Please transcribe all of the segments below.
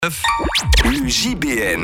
Le JBN,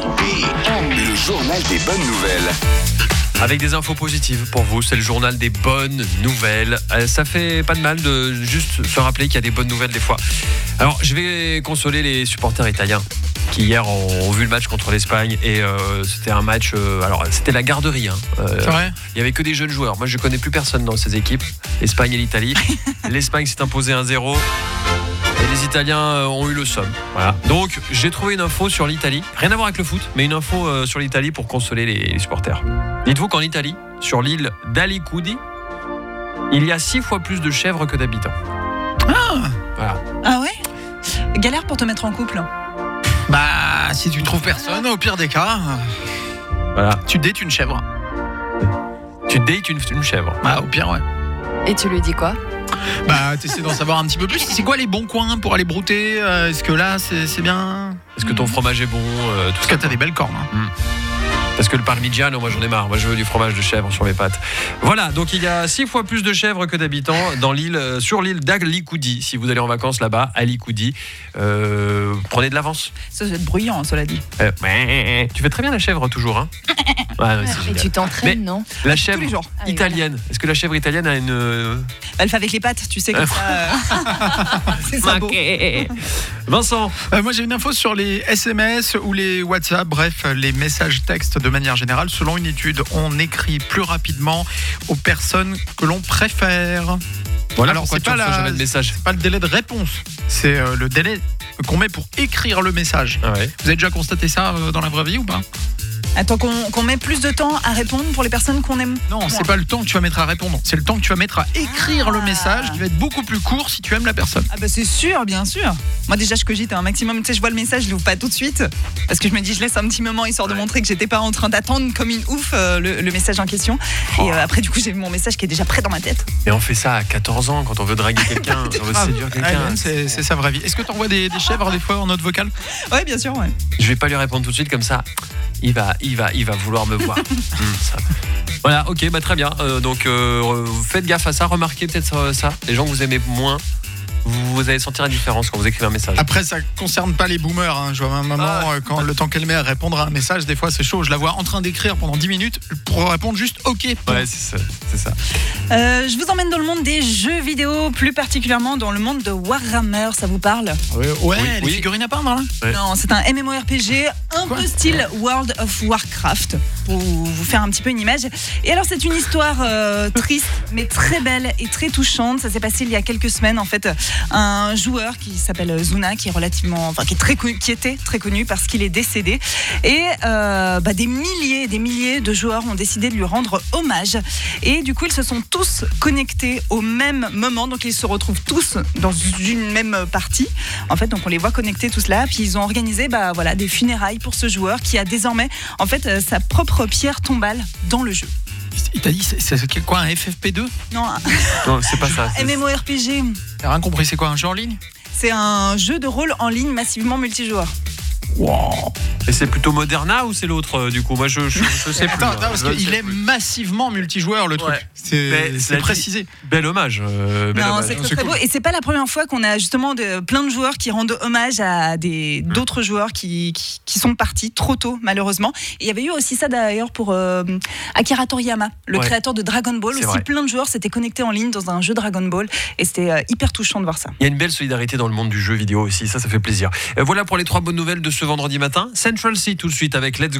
le journal des bonnes nouvelles. Avec des infos positives pour vous, c'est le journal des bonnes nouvelles. Ça fait pas de mal de juste se rappeler qu'il y a des bonnes nouvelles des fois. Alors, je vais consoler les supporters italiens qui hier ont vu le match contre l'Espagne et c'était un match. Alors, c'était la garderie. C'est vrai. Il y avait que des jeunes joueurs. Moi, je connais plus personne dans ces équipes, l'Espagne et l'Italie. L'Espagne s'est imposée 1-0. Et les Italiens ont eu le somme. Voilà. Donc, j'ai trouvé une info sur l'Italie. Rien à voir avec le foot, mais une info sur l'Italie pour consoler les supporters. Dites-vous qu'en Italie, sur l'île d'Alicudi, il y a 6 fois plus de chèvres que d'habitants. Voilà. Ah ouais ? Galère pour te mettre en couple. Bah, si tu trouves personne, au pire des cas, Voilà. tu dates une chèvre. Tu dates une chèvre. Bah, au pire, ouais. Et tu lui dis quoi ? Bah, t'essaies d'en savoir un petit peu plus. C'est quoi les bons coins pour aller brouter ? Est-ce que là, c'est bien ? Est-ce que ton fromage est bon tout Parce ça, que t'as des belles cornes. Hein. Parce que le parmigiano, moi j'en ai marre. Moi je veux du fromage de chèvre sur mes pâtes. Voilà, donc il y a 6 fois plus de chèvres que d'habitants sur l'île d'Alicudi. Si vous allez en vacances là-bas, Alicudi, prenez de l'avance. Ça doit être bruyant, cela dit. Tu fais très bien la chèvre toujours, hein. Ouais, c'est Et génial. tu t'entraînes, Mais- non ? La chèvre Tous les jours. Ah oui, italienne. Est-ce que la chèvre italienne a une Elle fait avec les pattes, tu sais, comme ça. C'est ça beau. Vincent. Moi, j'ai une info sur les SMS ou les WhatsApp, bref, les messages textes de manière générale. Selon une étude, on écrit plus rapidement aux personnes que l'on préfère. Voilà. Alors, Pourquoi c'est tu pas reçois jamais de message. pas le délai de réponse, c'est le délai qu'on met pour écrire le message. Ah ouais. Vous avez déjà constaté ça dans la vraie vie ou pas ? Attends, qu'on met plus de temps à répondre pour les personnes qu'on aime. Non, c'est pas le temps que tu vas mettre à répondre, c'est le temps que tu vas mettre à écrire le message qui va être beaucoup plus court si tu aimes la personne. Ah bah c'est sûr, bien sûr. Moi déjà je cogite un maximum, tu sais, je vois le message, je l'ouvre pas tout de suite parce que je me dis je laisse un petit moment histoire de montrer que j'étais pas en train d'attendre comme une ouf le message en question. Et après du coup j'ai vu mon message qui est déjà prêt dans ma tête. Et on fait ça à 14 ans quand on veut draguer quelqu'un, on veut séduire quelqu'un. C'est sa vraie vie. Est-ce que tu envoies des chèvres des fois en note vocale ? Ouais bien sûr, ouais. Je vais pas lui répondre tout de suite comme ça. Il va vouloir me voir. Ça. Voilà, ok, bah très bien. Donc faites gaffe à ça, remarquez peut-être ça. Les gens que vous aimez moins, vous allez sentir la différence quand vous écrivez un message. Après, ça concerne pas les boomers. Hein. Je vois ma maman, quand le temps qu'elle met à répondre à un message, des fois c'est chaud. Je la vois en train d'écrire pendant 10 minutes pour répondre juste OK. Ouais, c'est ça. Je vous emmène dans le monde des jeux vidéo, plus particulièrement dans le monde de Warhammer, ça vous parle ? Ouais, les oui. figurines à peindre là. Ouais. Non, c'est un MMORPG un peu style World of Warcraft, pour vous faire un petit peu une image. Et alors c'est une histoire triste, mais très belle et très touchante. Ça s'est passé il y a quelques semaines en fait. Un joueur qui s'appelle Zuna, qui était très connu parce qu'il est décédé. Et des milliers de joueurs ont décidé de lui rendre hommage. Et du coup, ils se sont tous connectés au même moment. Donc, ils se retrouvent tous dans une même partie. En fait, donc on les voit connectés tous là. Puis, ils ont organisé des funérailles pour ce joueur qui a désormais en fait sa propre pierre tombale dans le jeu. Il t'a dit, c'est quoi, un FFP2 ? Non, Non, c'est pas ça. un MMORPG. J'ai rien compris, c'est quoi, un jeu en ligne ? C'est un jeu de rôle en ligne massivement multijoueur. Wow. Et c'est plutôt Moderna ou c'est l'autre du coup ? Moi je sais plus. Attends, parce qu'il est massivement multijoueur le truc. Ouais. C'est cela dit, précisé. Bel hommage. Bel Non, hommage. c'est très, c'est très cool. beau. Et c'est pas la première fois qu'on a justement plein de joueurs qui rendent hommage à d'autres joueurs qui sont partis trop tôt, malheureusement. Et il y avait eu aussi ça d'ailleurs pour Akira Toriyama, le Ouais. créateur de Dragon Ball. C'est Aussi, vrai. plein de joueurs s'étaient connectés en ligne dans un jeu Dragon Ball. Et c'était hyper touchant de voir ça. Il y a une belle solidarité dans le monde du jeu vidéo aussi, ça fait plaisir. Voilà pour les 3 bonnes nouvelles de ce vendredi matin. Central Sea tout de suite avec Let's